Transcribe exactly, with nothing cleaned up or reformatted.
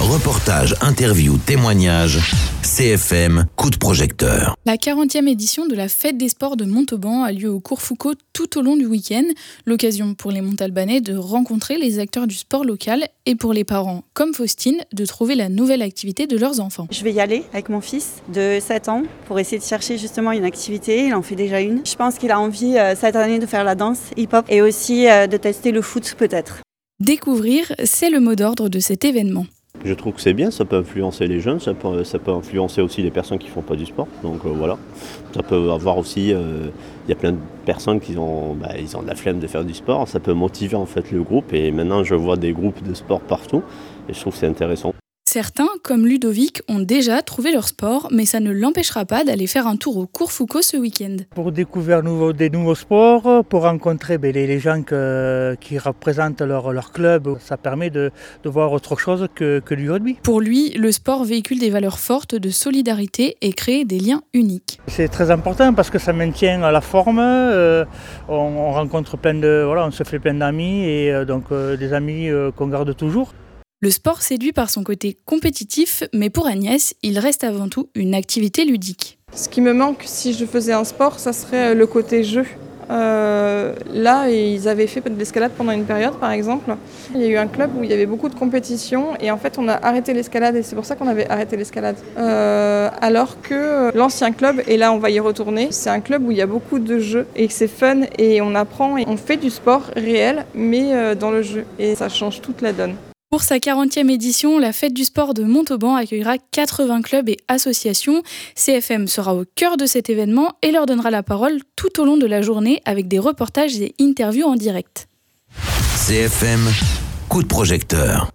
Reportages, interviews, témoignages, C F M, coup de projecteur. La quarantième édition de la Fête des sports de Montauban a lieu au cours Foucault tout au long du week-end. L'occasion pour les Montalbanais de rencontrer les acteurs du sport local et pour les parents, comme Faustine, de trouver la nouvelle activité de leurs enfants. Je vais y aller avec mon fils de sept ans pour essayer de chercher justement une activité. Il en fait déjà une. Je pense qu'il a envie euh, cette année de faire la danse hip-hop et aussi euh, de tester le foot peut-être. Découvrir, c'est le mot d'ordre de cet événement. Je trouve que c'est bien, ça peut influencer les jeunes, ça peut, ça peut influencer aussi les personnes qui ne font pas du sport. Donc euh, voilà, ça peut avoir aussi, il euh, y a plein de personnes qui ont, bah, ils ont de la flemme de faire du sport, ça peut motiver en fait le groupe et maintenant je vois des groupes de sport partout et je trouve que c'est intéressant. Certains, comme Ludovic, ont déjà trouvé leur sport, mais ça ne l'empêchera pas d'aller faire un tour au cours Foucault ce week-end. Pour découvrir nouveau, des nouveaux sports, pour rencontrer ben, les, les gens que, qui représentent leur, leur club, ça permet de, de voir autre chose que, que du rugby. Pour lui, le sport véhicule des valeurs fortes de solidarité et crée des liens uniques. C'est très important parce que ça maintient la forme, euh, on, on rencontre plein de, voilà, on se fait plein d'amis et euh, donc euh, des amis euh, qu'on garde toujours. Le sport séduit par son côté compétitif, mais pour Agnès, il reste avant tout une activité ludique. Ce qui me manque si je faisais un sport, ça serait le côté jeu. Euh, là, ils avaient fait de l'escalade pendant une période, par exemple. Il y a eu un club où il y avait beaucoup de compétitions et en fait, on a arrêté l'escalade et c'est pour ça qu'on avait arrêté l'escalade. Euh, alors que l'ancien club, et là on va y retourner, c'est un club où il y a beaucoup de jeux et que c'est fun et on apprend et on fait du sport réel, mais dans le jeu et ça change toute la donne. Pour sa quarantième édition, la Fête du sport de Montauban accueillera quatre-vingts clubs et associations. C F M sera au cœur de cet événement et leur donnera la parole tout au long de la journée avec des reportages et interviews en direct. C F M, coup de projecteur.